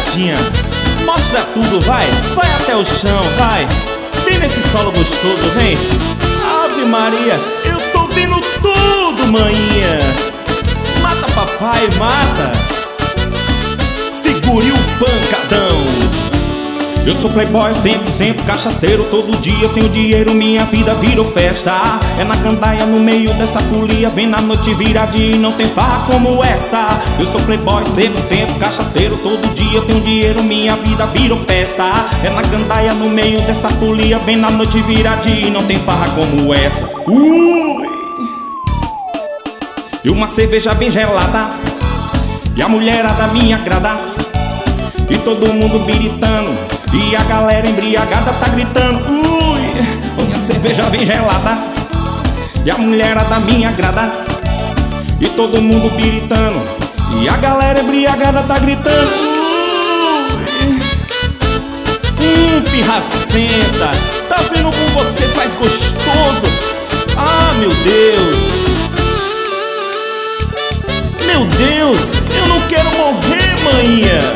gatinha, mostra tudo, vai até o chão, vai. Vem nesse solo gostoso, vem. Ave Maria, eu tô vendo tudo, maninha. Mata papai, mata. Segure o pancadão. Eu sou playboy 100% cachaceiro. Todo dia eu tenho dinheiro, minha vida virou festa. É na gandaia, no meio dessa folia. Vem na noite viradinha e não tem farra como essa. Eu sou playboy 100% cachaceiro. Todo dia eu tenho dinheiro, minha vida virou festa. É na gandaia, no meio dessa folia. Vem na noite viradinha e não tem farra como essa. E uma cerveja bem gelada, e a mulherada me agrada, e todo mundo biritando, e a galera embriagada tá gritando. Olha a cerveja bem gelada, e a mulherada me agrada, e todo mundo biritando, e a galera embriagada tá gritando. Pirracenta, tá vendo como você faz gostoso? Ah, meu Deus! Meu Deus, eu não quero morrer, maninha.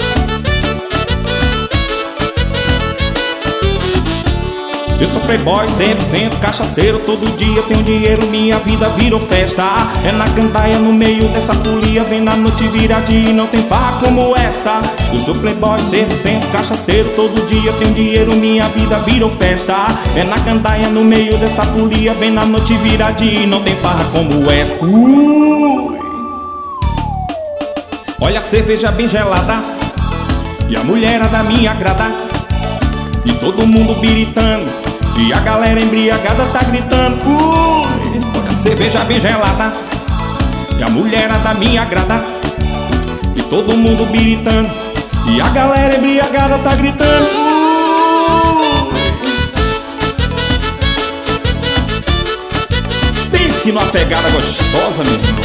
Eu sou playboy 100% cachaceiro. Todo dia eu tenho dinheiro, minha vida virou festa. É na gandaia, no meio dessa folia. Vem na noite viradinha e não tem farra como essa. Eu sou playboy 100% cachaceiro. Todo dia eu tenho dinheiro, minha vida virou festa. É na gandaia, no meio dessa folia. Vem na noite viradinha e não tem farra como essa. Olha a cerveja bem gelada, e a mulherada me agrada, e todo mundo biritando, e a galera embriagada tá gritando. Olha a cerveja bem gelada, e a mulherada me agrada, e todo mundo biritando, e a galera embriagada tá gritando. Pense numa pegada gostosa, meu irmão.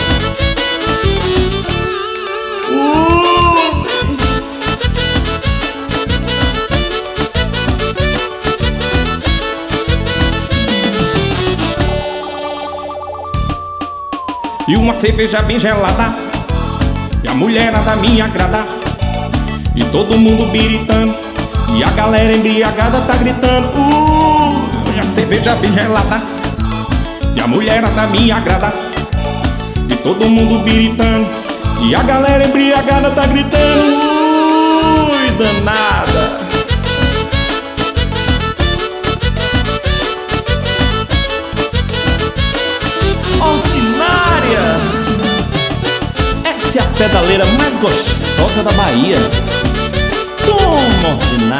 E uma cerveja bem gelada, e a mulherada me agrada, e todo mundo biritando, e a galera embriagada tá gritando. E a cerveja bem gelada, e a mulherada me agrada, e todo mundo biritando, e a galera embriagada tá gritando. Danada. Ordinária. Essa é a pedaleira mais gostosa da Bahia. Toma, ordinária.